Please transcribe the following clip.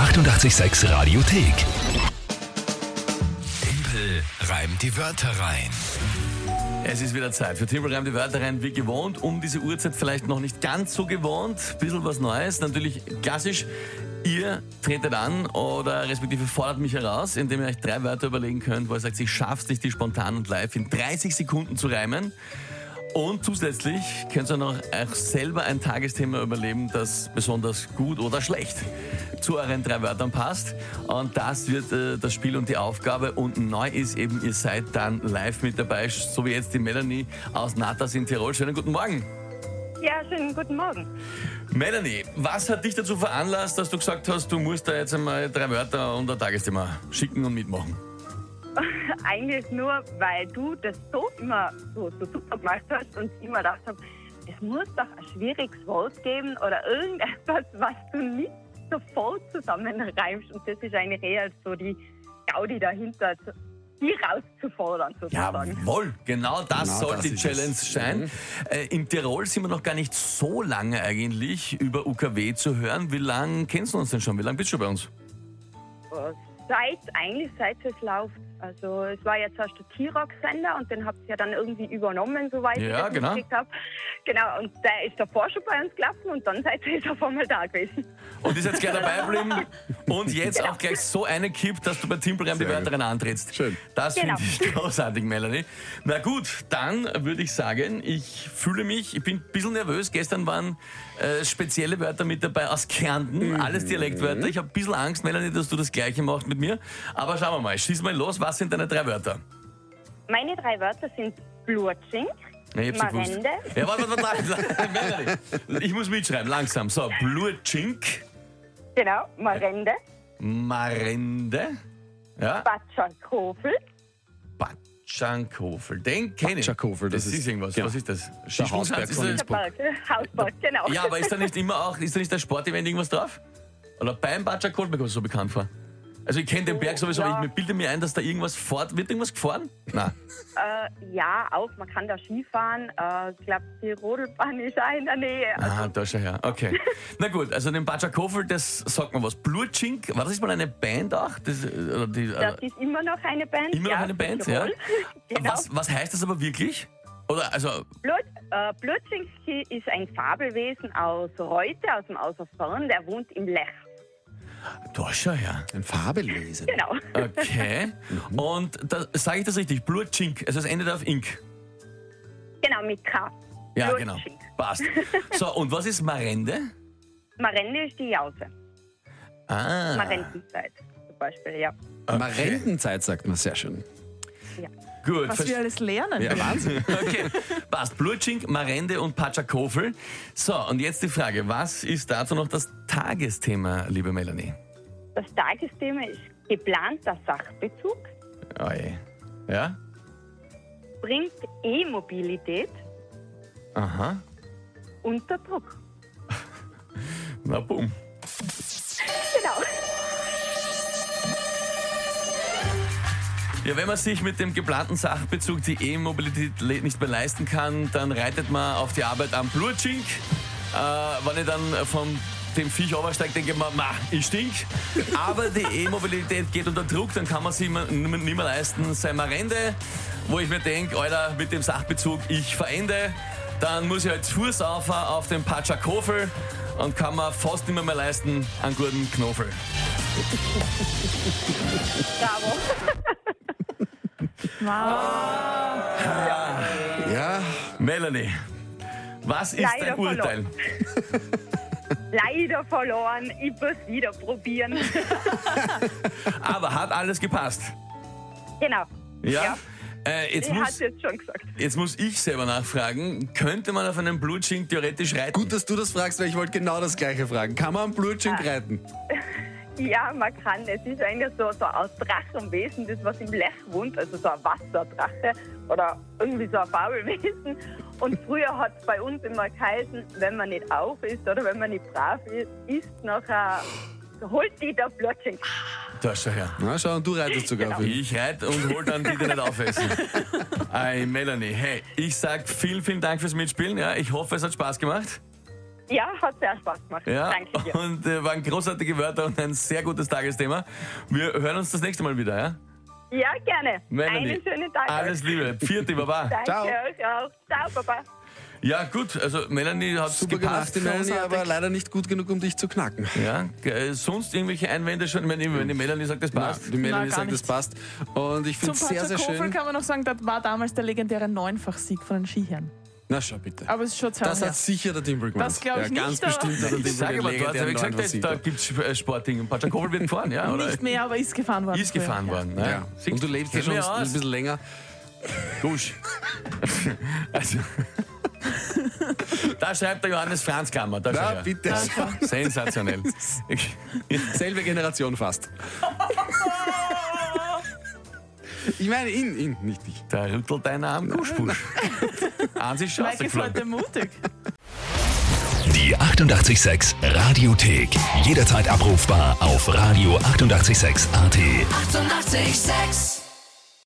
886 Radiothek. Tempel reimt die Wörter rein. Es ist wieder Zeit für Tempel reimt die Wörter rein, wie gewohnt. Um diese Uhrzeit vielleicht noch nicht ganz so gewohnt. Bisschen was Neues, natürlich klassisch. Ihr tretet an oder respektive fordert mich heraus, indem ihr euch 3 Wörter überlegen könnt, wo ihr sagt, ich schaff's nicht, die spontan und live in 30 Sekunden zu reimen. Und zusätzlich könnt ihr noch auch selber ein Tagesthema überleben, das besonders gut oder schlecht zu euren 3 Wörtern passt. Und das wird das Spiel und die Aufgabe. Und neu ist eben, ihr seid dann live mit dabei, so wie jetzt die Melanie aus Natas in Tirol. Schönen guten Morgen. Ja, schönen guten Morgen. Melanie, was hat dich dazu veranlasst, dass du gesagt hast, du musst da jetzt einmal 3 Wörter und ein Tagesthema schicken und mitmachen? Eigentlich nur, weil du das so immer so super gemacht hast und ich immer gedacht habe, es muss doch ein schwieriges Wort geben oder irgendetwas, was du nicht sofort zusammenreimst. Und das ist eigentlich eher so die Gaudi dahinter, die rauszufordern sozusagen. Jawohl, genau das soll die Challenge es. sein. In Tirol sind wir noch gar nicht so lange eigentlich über UKW zu hören. Wie lange kennst du uns denn schon? Wie lange bist du bei uns? Seit es läuft. Also es war jetzt erst der T-Rock-Sender und den habt ihr ja dann irgendwie übernommen, soweit ich das mitgekriegt habe. Genau, und der ist davor schon bei uns gelaufen und dann seid ihr auf einmal da gewesen. Und ist jetzt gleich dabei geblieben und jetzt auch gleich so eine kippt, dass du bei Tempel reimt die Wörter rein antrittst. Schön. Das Genau. finde ich großartig, Melanie. Na gut, dann würde ich sagen, ich bin ein bisschen nervös. Gestern waren spezielle Wörter mit dabei aus Kärnten, alles Dialektwörter. Ich habe ein bisschen Angst, Melanie, dass du das Gleiche machst mit mir. Aber schauen wir mal, schieß mal los. Was sind deine 3 Wörter? Meine 3 Wörter sind Blutschink, Ja, ich hab's gewusst. Marende. Ja, warte. Melanie, ich muss mitschreiben, langsam. So, Blutschink, Genau, Marende, Marende, ja, Batschakofel, Batschankhofel. Den kenne ich. Batschankhofel, das das ist ist- irgendwas. ja. Was ist das? Hausberg Skisprungschanz? von Ist Innsbruck. Hausberg, genau. ja, aber ist da nicht der Sportevent irgendwas drauf? Oder beim Batschankhofel mir kommt es so bekannt vor. Also ich kenne den Berg sowieso, ja. aber ich bilde mir ein, dass da irgendwas wird irgendwas gefahren? Nein. Ja, auch, man kann da Skifahren. Ich glaube, die Rodelbahn ist auch in der Nähe. Ah, da schon her. Okay. Na gut, also den Batschankhofel, das sagt man was. Blutschink, war das mal eine Band auch? Das ist immer noch eine Band. Immer noch eine Band, ja? Genau. Was heißt das aber wirklich? Oder, also, Blutschink ist ein Fabelwesen aus Reute, aus dem Außerfern, der wohnt im Lech. da schon her. Ein Fabelwesen. Genau. Okay. Und da sage ich das richtig? Blutschink, also es endet auf Ink. Genau, mit K. Ja, Blutschink. genau. Passt. So, und was ist Marende? Marende ist die Jause. Ah. Marendenzeit zum Beispiel, ja. Marendenzeit sagt man sehr schön. ja. Gut. Was wir alles lernen. Ja, Wahnsinn. Okay, passt. Blutschink, Marende und Batschankhofel. So, und jetzt die Frage, was ist dazu noch das Tagesthema, liebe Melanie? Das Tagesthema ist geplanter Sachbezug, Oi. Ja? bringt E-Mobilität Aha. unter Druck. Na, bumm. Genau. Ja, wenn man sich mit dem geplanten Sachbezug die E-Mobilität nicht mehr leisten kann, dann reitet man auf die Arbeit am Blutschink. Wenn ich dann von dem Viech runtersteige, denke ich mir, ich stink. Aber die E-Mobilität geht unter Druck, dann kann man sie nicht mehr leisten. Sei mal Rende, wo ich mir denke, Alter, mit dem Sachbezug, ich verende. Dann muss ich halt zu Fuß auf den Batschankhofel und kann man fast nicht mehr leisten einen guten Knofel. Bravo. Ja, Melanie, was ist Leider dein Urteil? Leider verloren. Ich muss wieder probieren. Aber hat alles gepasst? Genau. Ja? Jetzt, Ich hatte muss, es schon gesagt. jetzt muss ich selber nachfragen, könnte man auf einem Blutschink theoretisch reiten? gut, dass du das fragst, weil ich wollte genau das Gleiche fragen. Kann man am Blutschink reiten? Ja, man kann. Es ist eigentlich so aus Drachenwesen, das was im Lech wohnt, also so ein Wasserdrache oder irgendwie so ein Fabelwesen. Und früher hat es bei uns immer geheißen, wenn man nicht auf ist oder wenn man nicht brav ist, nachher holt die der Blutschink. Da schau her. Na, schau, und du reitest sogar Genau. auf ihn. Ich reite und hol dann die, die nicht aufessen. Ei, Melanie, hey, ich sag vielen, vielen Dank fürs Mitspielen. Ja, ich hoffe, es hat Spaß gemacht. Ja, hat sehr Spaß gemacht. Ja, Danke dir. und waren großartige Wörter und ein sehr gutes Tagesthema. Wir hören uns das nächste Mal wieder, ja? Ja, gerne. Melanie, Einen schönen Tag. alles Liebe. Vierte, Baba. Danke Ciao. euch auch. Ciao, Papa. Ja, gut, also Melanie hat Super gepasst. gemacht, die Melanie, großartig. aber leider nicht gut genug, um dich zu knacken. Ja, sonst irgendwelche Einwände schon? Wenn die Melanie sagt, das passt. Die Melanie gar sagt, das nicht. passt. Und ich finde Zum es sehr, sehr Paterkofel schön. kann man noch sagen, das war damals der legendäre Neunfach-Sieg von den Skiherren. Na schau bitte. Aber es ist schon 2 Das Jahre hat sicher der Timber gemacht. Das glaub ich ja, ganz nicht, aber- bestimmt hat der Ich Timber sage aber, du hast ja legendären gesagt, Neunversieg. da gibt es Sportding. Paterkofel wird gefahren, ja? Oder? Nicht mehr, aber ist gefahren worden. Ist gefahren früher. worden. Ja. Ja. Und du lebst ja Kenn schon mich ein aus. bisschen länger. Gusch. Also, da schreibt der Johannes Franzkammer. Da schau Na, her. bitte. Sensationell. Selbe Generation fast. Ich meine ihn, nicht dich. Da rüttelt deiner am Guschbusch. Eins ist schon Mike ist heute mutig. Die 88,6 Radiothek. Jederzeit abrufbar auf radio886.at. 88,6. Eighty-eight, sex.